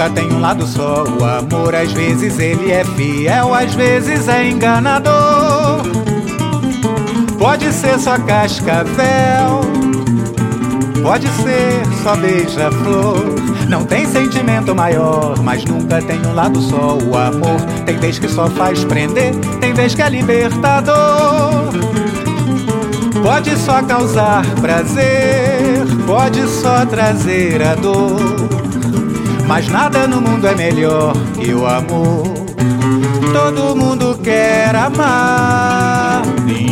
nunca tem um lado só. O amor às vezes ele é fiel, às vezes é enganador. Pode ser só cascavel, pode ser só beija-flor. Não tem sentimento maior, mas nunca tem um lado só. O amor tem vez que só faz prender, tem vez que é libertador. Pode só causar prazer, pode só trazer a dor, mas nada no mundo é melhor que o amor. Todo mundo quer amar,